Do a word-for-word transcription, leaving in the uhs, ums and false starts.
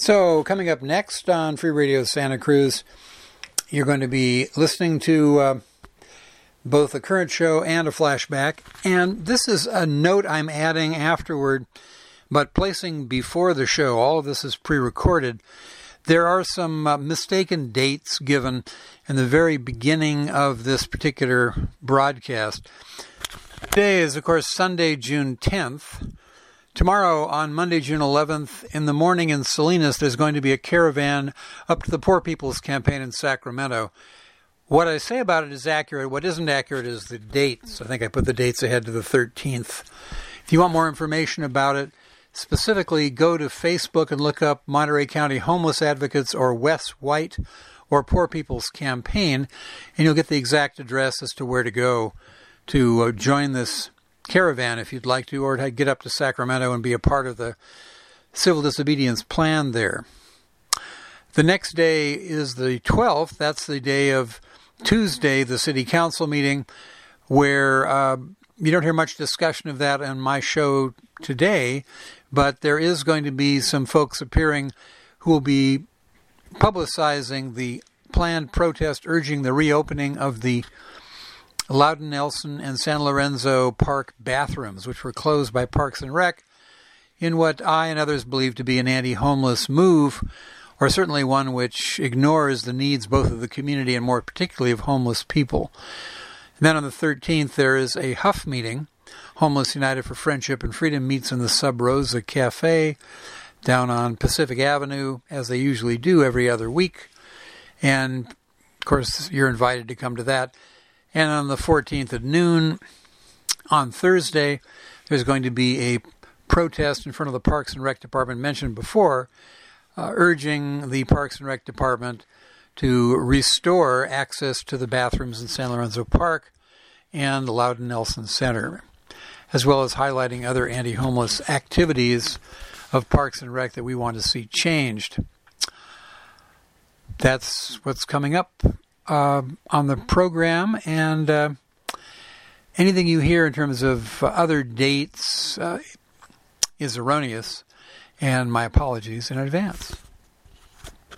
So, coming up next on Free Radio Santa Cruz, you're going to be listening to uh, both a current show and a flashback. And this is a note I'm adding afterward, but placing before the show. All of this is pre-recorded. There are some uh, mistaken dates given in the very beginning of this particular broadcast. Today is, of course, Sunday, June tenth. Tomorrow, on Monday, June eleventh, in the morning in Salinas, there's going to be a caravan up to the Poor People's Campaign in Sacramento. What I say about it is accurate. What isn't accurate is the dates. I think I put the dates ahead to the thirteenth. If you want more information about it, specifically go to Facebook and look up Monterey County Homeless Advocates or Wes White or Poor People's Campaign, and you'll get the exact address as to where to go to uh, join this caravan if you'd like to, or to get up to Sacramento and be a part of the civil disobedience plan there. The next day is the twelfth. That's the day of Tuesday, the city council meeting, where uh, you don't hear much discussion of that on my show today, but there is going to be some folks appearing who will be publicizing the planned protest urging the reopening of the Loudon Nelson and San Lorenzo Park bathrooms, which were closed by Parks and Rec in what I and others believe to be an anti-homeless move, or certainly one which ignores the needs both of the community and more particularly of homeless people. And then on the thirteenth, there is a Huff meeting. Homeless United for Friendship and Freedom meets in the Sub Rosa Cafe down on Pacific Avenue, as they usually do every other week. And, of course, you're invited to come to that. And on the fourteenth at noon, on Thursday, there's going to be a protest in front of the Parks and Rec Department mentioned before, uh, urging the Parks and Rec Department to restore access to the bathrooms in San Lorenzo Park and the Loudon Nelson Center, as well as highlighting other anti-homeless activities of Parks and Rec that we want to see changed. That's what's coming up Uh, on the program, and uh, anything you hear in terms of uh, other dates uh, is erroneous, and my apologies in advance.